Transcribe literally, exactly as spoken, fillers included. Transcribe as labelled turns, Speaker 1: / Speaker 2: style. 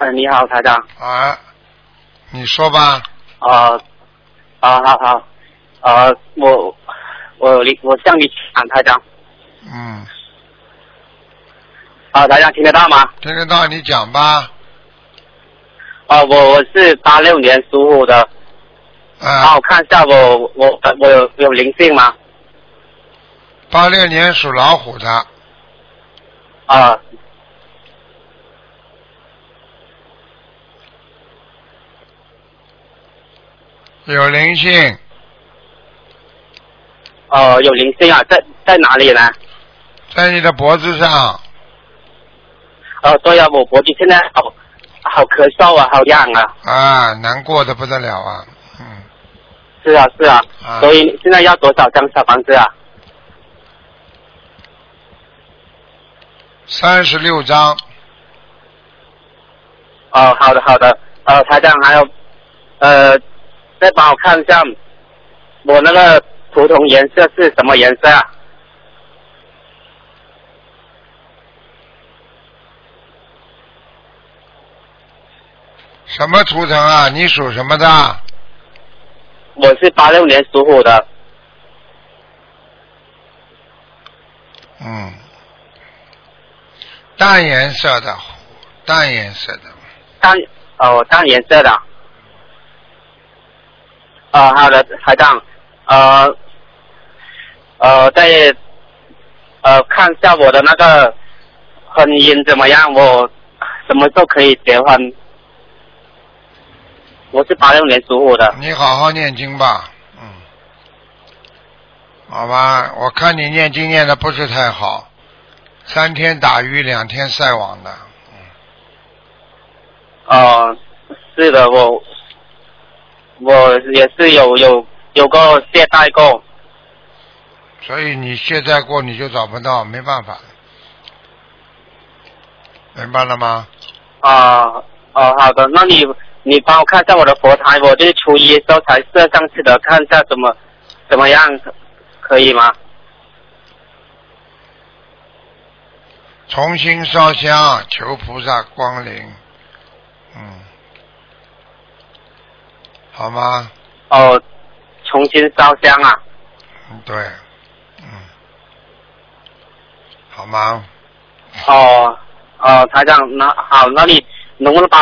Speaker 1: 呃，你好，台长。
Speaker 2: 啊，你说吧。
Speaker 1: 呃，啊，好好，呃，我我我向你讲，台长。
Speaker 2: 嗯。
Speaker 1: 啊，台长听得到吗？
Speaker 2: 听得到，你讲吧。
Speaker 1: 啊，我我是八六年属虎的。
Speaker 2: 啊。
Speaker 1: 帮我看一下我我我有有灵性吗？
Speaker 2: 八六年属老虎的。
Speaker 1: 啊。
Speaker 2: 有灵性。
Speaker 1: 哦、呃，有灵性啊，在在哪里呢？
Speaker 2: 在你的脖子上。
Speaker 1: 呃，对啊，我脖子现在好好咳嗽啊，好痒啊。
Speaker 2: 啊，难过的不得了啊。嗯。
Speaker 1: 是啊是啊。
Speaker 2: 啊。
Speaker 1: 所以现在要多少张小房子啊？
Speaker 2: 三十六张。
Speaker 1: 哦，好的好的。呃，台长还有，呃，再帮我看一下，我那个图腾颜色是什么颜色啊？
Speaker 2: 什么图腾啊？你属什么的？
Speaker 1: 我是八六年属虎的。
Speaker 2: 嗯。淡颜色的，淡颜色的。
Speaker 1: 淡哦，淡颜色的。啊、呃，好的，台长，呃呃，再呃看一下我的那个婚姻怎么样？我什么时候可以结婚？我是八六年属虎的。
Speaker 2: 你好好念经吧，嗯，好吧，我看你念经念的不是太好，三天打鱼两天晒网的。
Speaker 1: 哦、呃，是的，我我也是有有有过懈怠过。
Speaker 2: 所以你懈怠过你就找不到，没办法，明白了吗？
Speaker 1: 啊哦、呃呃，好的，那你你帮我看一下我的佛台，我就是初一的时候才设上去的，看一下怎么怎么样，可以吗？
Speaker 2: 重新烧香，求菩萨光临，嗯，好吗？
Speaker 1: 哦，重新烧香啊。
Speaker 2: 嗯，对，嗯，好吗？
Speaker 1: 哦哦，台长，那好，那你能不能把